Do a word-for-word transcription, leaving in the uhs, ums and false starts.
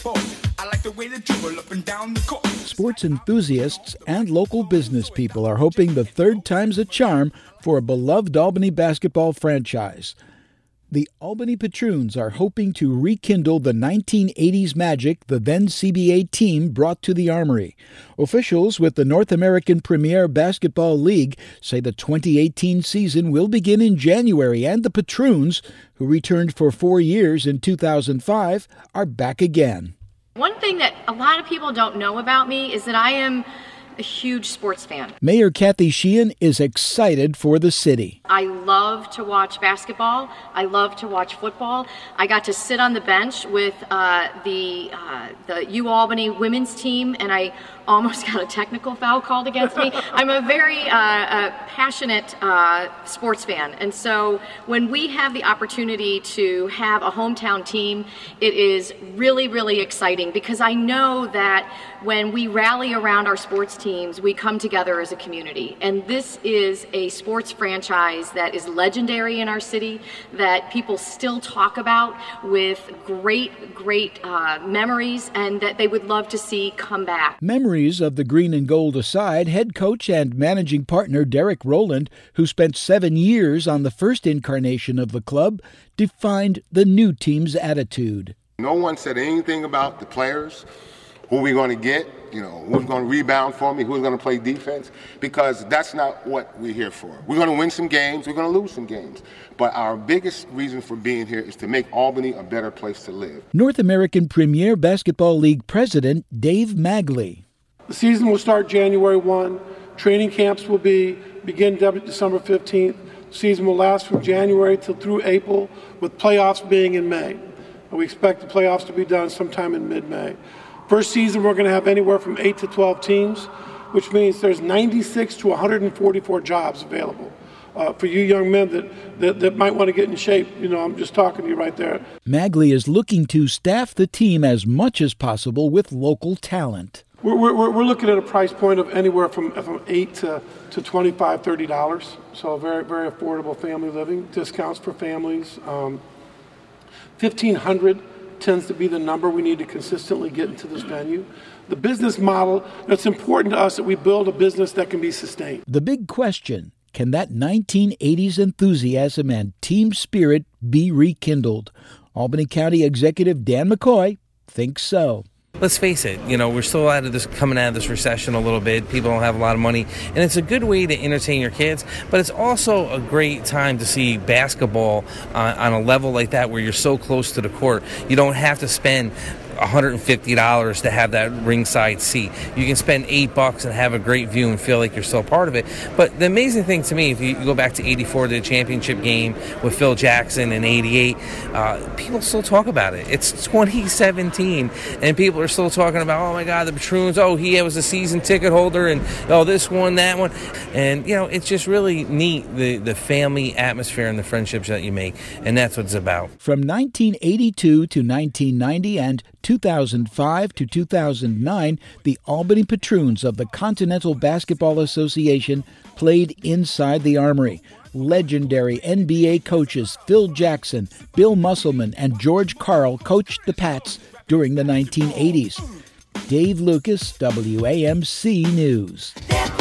sport. I like the way they dribble up and down the court. Sports enthusiasts and local business people are hoping the third time's a charm for a beloved Albany basketball franchise. The Albany Patroons are hoping to rekindle the nineteen eighties magic the then C B A team brought to the Armory. Officials with the North American Premier Basketball League say the twenty eighteen season will begin in January, and the Patroons, who returned for four years in two thousand five, are back again. One thing that a lot of people don't know about me is that I am a huge sports fan. Mayor Kathy Sheehan is excited for the city. I love to watch basketball. I love to watch football. I got to sit on the bench with uh, the uh, the UAlbany women's team, and I almost got a technical foul called against me. I'm a very uh, uh, passionate uh, sports fan, and so when we have the opportunity to have a hometown team, it is really, really exciting, because I know that when we rally around our sports teams, we come together as a community. And this is a sports franchise that is legendary in our city, that people still talk about with great, great uh, memories, and that they would love to see come back. Memories of the green and gold aside, head coach and managing partner Derek Rowland, who spent seven years on the first incarnation of the club, defined the new team's attitude. No one said anything about the players, who we're going to get, you know, who's going to rebound for me, who's going to play defense, because that's not what we're here for. We're going to win some games, we're going to lose some games, but our biggest reason for being here is to make Albany a better place to live. North American Premier Basketball League President Dave Magley. The season will start January first. Training camps will be begin December fifteenth. The season will last from January till through April, with playoffs being in May. And we expect the playoffs to be done sometime in mid-May. First season, we're going to have anywhere from eight to twelve teams, which means there's ninety-six to one hundred forty-four jobs available. Uh, for you young men that, that, that might want to get in shape, you know, I'm just talking to you right there. Magley is looking to staff the team as much as possible with local talent. We're, we're, we're looking at a price point of anywhere from, from eight to, to twenty-five dollars, thirty dollars. So very, very affordable family living, discounts for families. Um, fifteen hundred dollars tends to be the number we need to consistently get into this venue. The business model, it's important to us that we build a business that can be sustained. The big question, can that nineteen eighties enthusiasm and team spirit be rekindled? Albany County Executive Dan McCoy thinks so. Let's face it, you know, we're still out of this, coming out of this recession a little bit. People don't have a lot of money, and it's a good way to entertain your kids, but it's also a great time to see basketball uh, on a level like that where you're so close to the court. You don't have to spend one hundred fifty dollars to have that ringside seat. You can spend eight bucks and have a great view and feel like you're still part of it. But the amazing thing to me, if you go back to eighty-four, the championship game with Phil Jackson, and eighty-eight, uh, people still talk about it. It's twenty seventeen, and people are still talking about, oh my God, the Patroons, oh, he was a season ticket holder, and oh, this one, that one. And, you know, it's just really neat, the, the family atmosphere and the friendships that you make, and that's what it's about. From nineteen eighty-two to nineteen ninety and two thousand five to two thousand nine, the Albany Patroons of the Continental Basketball Association played inside the Armory. Legendary N B A coaches Phil Jackson, Bill Musselman, and George Karl coached the Pats during the nineteen eighties. Dave Lucas, W A M C News.